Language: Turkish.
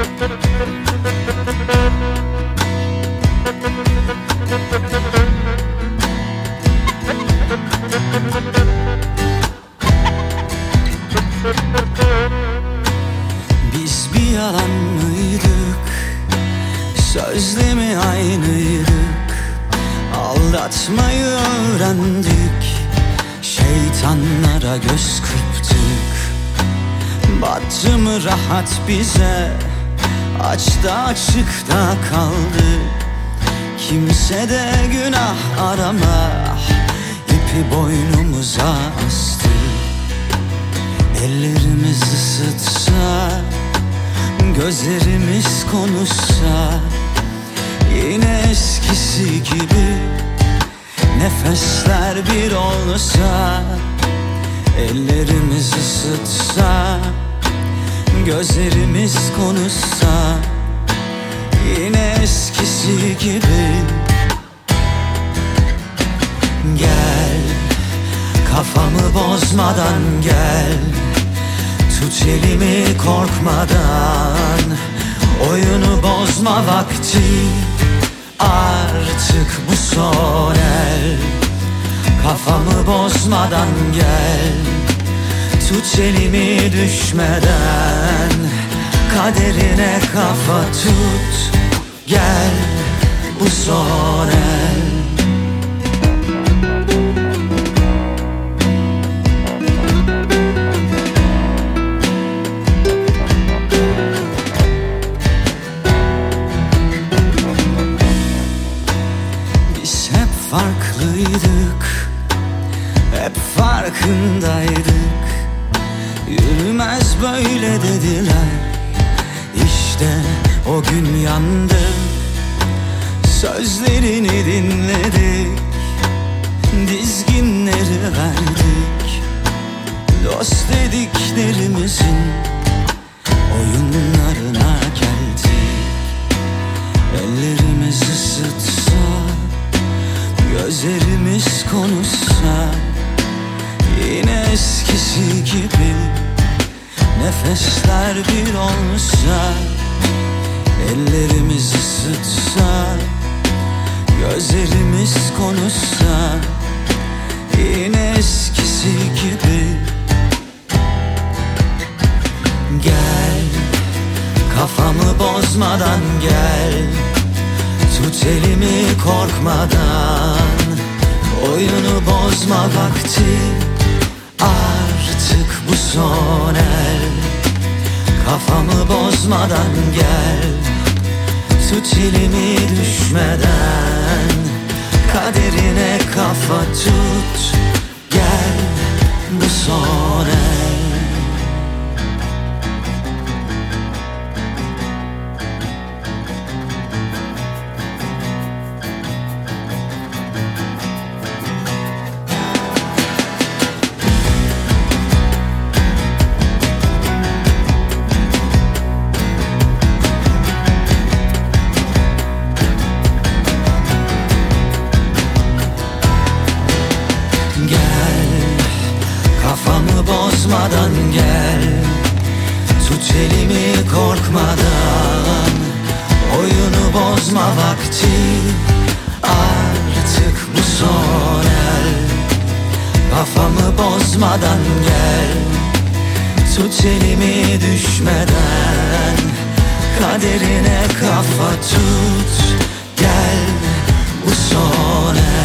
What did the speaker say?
Biz bir yalan mıydık? Sözde mi aynıydık? Aldatmayı öğrendik, şeytanlara göz kırptık. Battı mı rahat bize? Açta açıkta kaldı. Kimse de günah arama, ipi boynumuza astı. Ellerimiz ısıtsa, gözlerimiz konuşsa, yine eskisi gibi nefesler bir olsa. Ellerimiz ısıtsa, gözlerimiz konuşsa, yine eskisi gibi. Gel, kafamı bozmadan gel, tut elimi korkmadan. Oyunu bozma vakti, artık bu son el. Kafamı bozmadan gel, tut elimi düşmeden. Kaderine kafa tut, gel bu son el. Biz hep farklıydık, hep farkındaydık. Yürümez böyle dediler, İşte o gün yandı. Sözlerini dinledik, dizginleri verdik. Dost dediklerimizin oyunlarına geldik. Ellerimiz ısıtsa, gözlerimiz konuşsa, yine eskisi gibi nefesler bir olsa. Ellerimiz ısıtsa, gözlerimiz konuşsa, yine eskisi gibi. Gel, kafamı bozmadan gel, tut elimi korkmadan. Oyunu bozma vakti, artık bu son el. Kafamı bozmadan gel, tut elimi düşmeden. Kaderine kafa tut, gel bu son el. Kafamı bozmadan gel, tut elimi korkmadan. Oyunu bozma vakti, artık bu son el. Kafamı bozmadan gel, tut elimi düşmeden. Kaderine kafa tut, gel bu son el.